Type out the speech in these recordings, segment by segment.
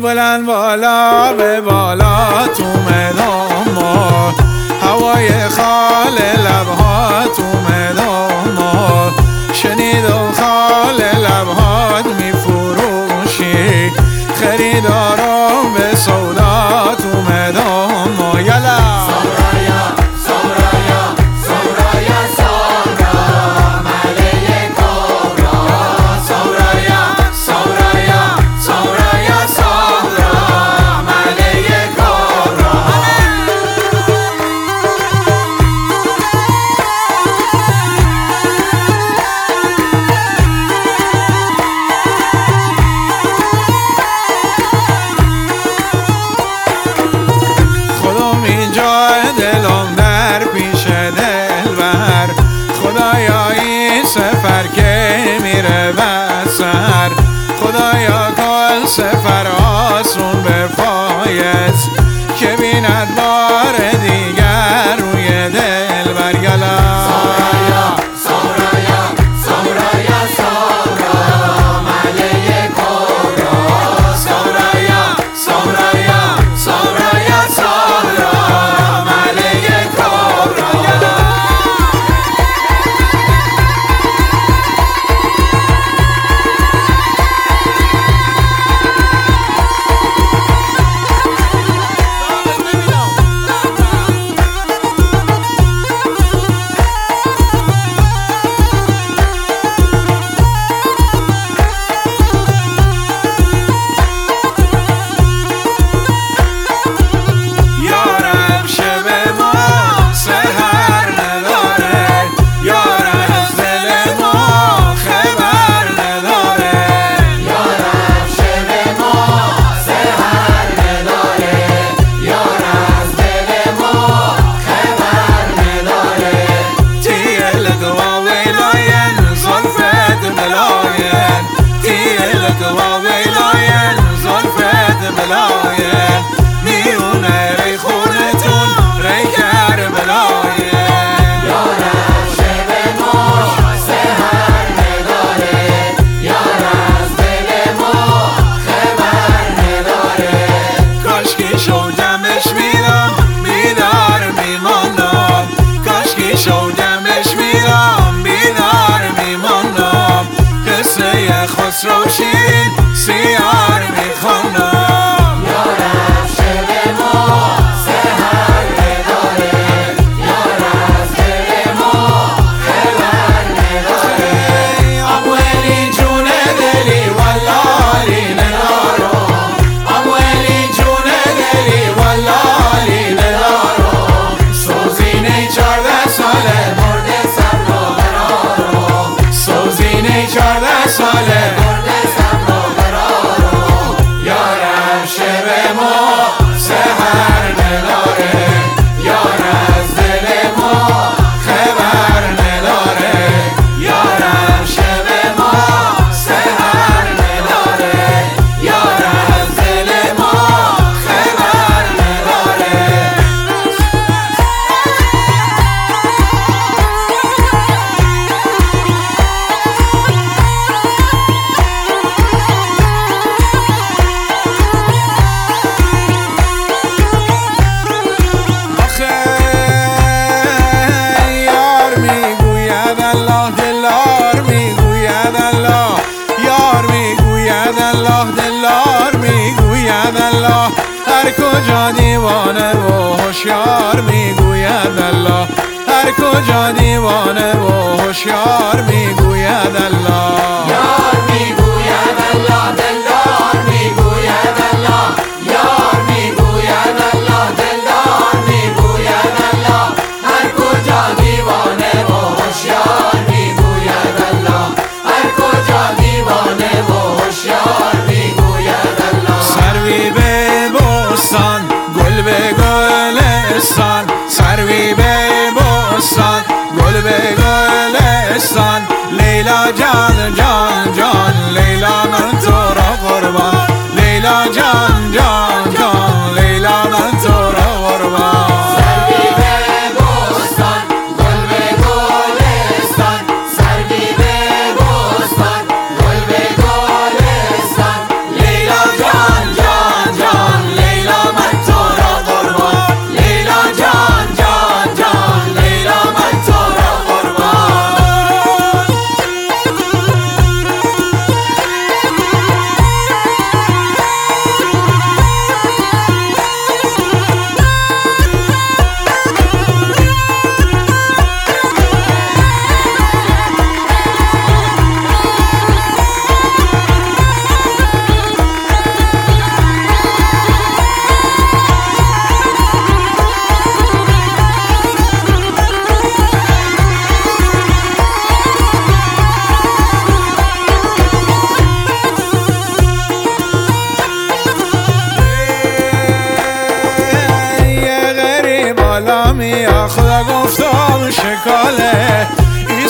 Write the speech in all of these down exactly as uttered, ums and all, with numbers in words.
بلند بالا به بالا تو میدان ما، هوای خال لبها تو میدان ما، شنید و خال لبهات میفروشی، خریدارم به سودا تو میدان ما. یلا سورایا سورایا سورایا سورا ملیه کورا، سورایا سورایا سورایا سورا ملیه کورا. خودم اینجا دلم در پیش دلبر، خدایا این سفر که میره بسر، خدایا کل سفر آسون به پایت، که بیند بار دیگر روی دلبر. گلا سورایا سورایا سورایا سورا ملیه کورا، سورایا سورایا سورایا سورا ملیه کورا. یارم شب ما سحر نداره، یارم از دل ما خبر نداره، یارم شب ما سحر نداره، یار از دل ما خبر نداره. تیل دوا ویلاین زلفت بلاین، تیل دوا ویلاین زلفت بلاین، میونه ری خونتون ری کر بلاین. یارم شب ما سحر نداره، یار از دل ما خبر نداره. کاشکی شودمش میدم بیدار میماندم، کاشکی شودمش میدم بیدار میماندم، قصه خسرو شیرین سیار میخواندم. یارم شب ما سحر نداره، یار از دل ما خبر نداره. ابولی جون دلی والله ندارم، ابولی جون دلی والله ندارم، سوزینه چارده ساله مرد صبر و قرارم، سوزینه چارده ساله مرد صبر و قرارم. یارم شب ما سحر نداره، یار از دل ما خبر نداره، یارم شب ما سحر نداره، یار از دل ما خبر نداره. آخه یار میگوید الله دلار میگوید الله، یار میگوید الله دلار میگوید الله، هر کجا دیوانه و هوشیار میگوید الله، هر کجا دیوانه و هوشیار میگوید الله. یار میگوید الله دلدار میگوید الله، یار میگوید الله دلدار میگوید الله، هر کجا دیوانه و هوشیار میگوید الله، هر کجا دیوانه و هوشیار میگوید الله. سروی به بستان گل به گلستان، سروی به بستان گل به گلستان، لیلا جان جان جان لیلا من تو را قربان، لیلا جان جان جان لیلا من تو را قربان. سروی به بستان گل به گلستان، سروی به بستان گل به گلستان، لیلا جان جان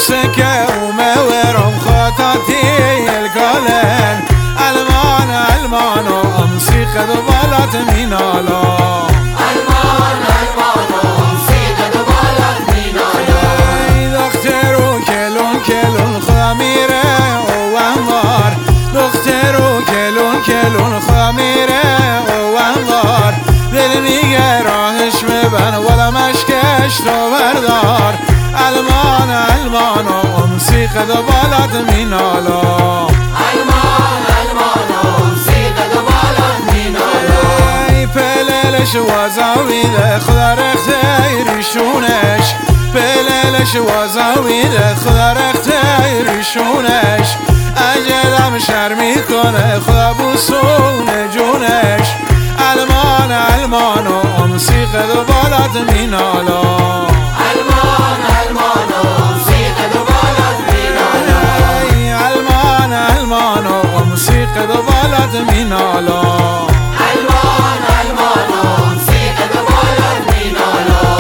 سكة ومورم خطاتي الكالن المان المان وامسي قد بلت من على المان المان وامسي قد بلت من على دختر وكلون كلون خميره وانوار دختر وكلون كلون خميره وانوار دل میگه راهش ببن ولا مشکش تو بردار المان المان و امسی قد بالت من علا المان المان وامسي قد بلت من على ای پللش وزاویده خدا رختیریشونش پللش وزاویده خدا رختیریشونش اجلم شرمی کنه خدا بوسون جونش المان المان و امسی قد بالت من علا المان المان وامسي قد بلت من على المان المان و امسی قد بالت من علا المان المان وامسي قد بلت من على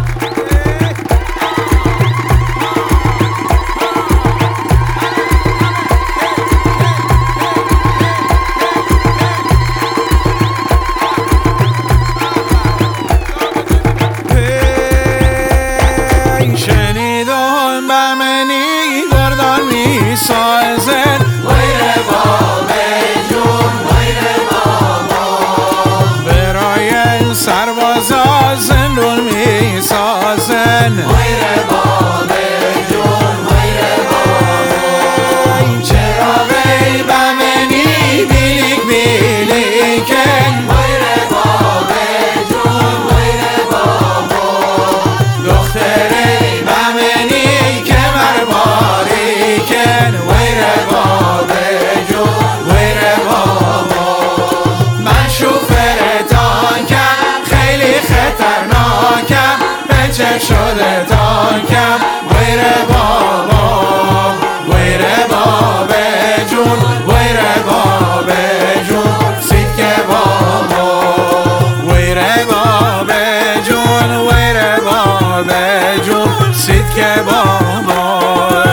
شنیدم به منی گردان می سازن ویر باب جون ویر بابا برای سربازا زندون می سازن ویر باب جون ویر بابا چرا وی به منی بیلیک بیلیکن ویر باب جون ویر بابا دختری به منی که مرباری کن ویر باب جون ویر بابا من شوفر تانکم خیلی خطرناکم پنچر شده تانکم ویر بابا ویر باب جون ویر باب جون سیکه بابا ویر باب جون ویر باب جون سیکه بابا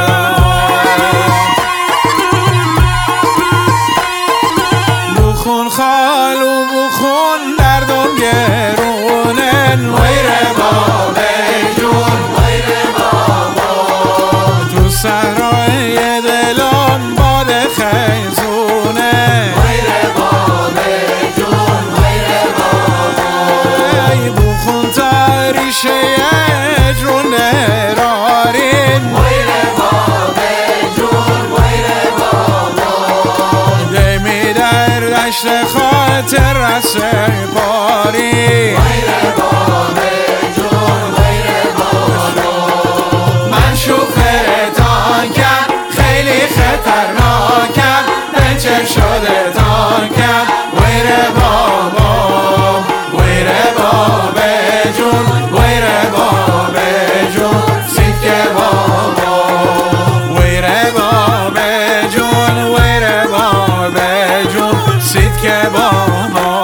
بخون خالو بخون دردم گرونن ویر باب جون ویر بابا تو صحرای دلان باد خیزونه ویر باب جون ویر بابا ای بخون تاریشه جرون نرارین ویر باب جون ویر بابا دمی در دشت خاطر رسه پاری ویر باب جون ویر بابا من شوفر تانکم خیلی خطرناکم پنچر شده تانکم ویر بابا ویر باب جون ویر باب جون سیکه بابا ویر باب جون ویر باب جون سیکه بابا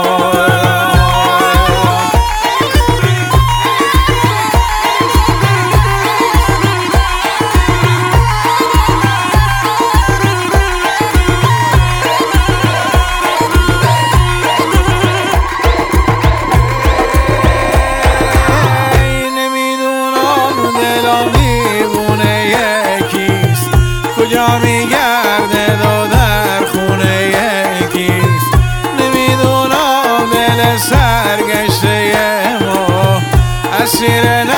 کجا میگرده و در خونه یکیست نمیدونم دل سرگشته ما اسیر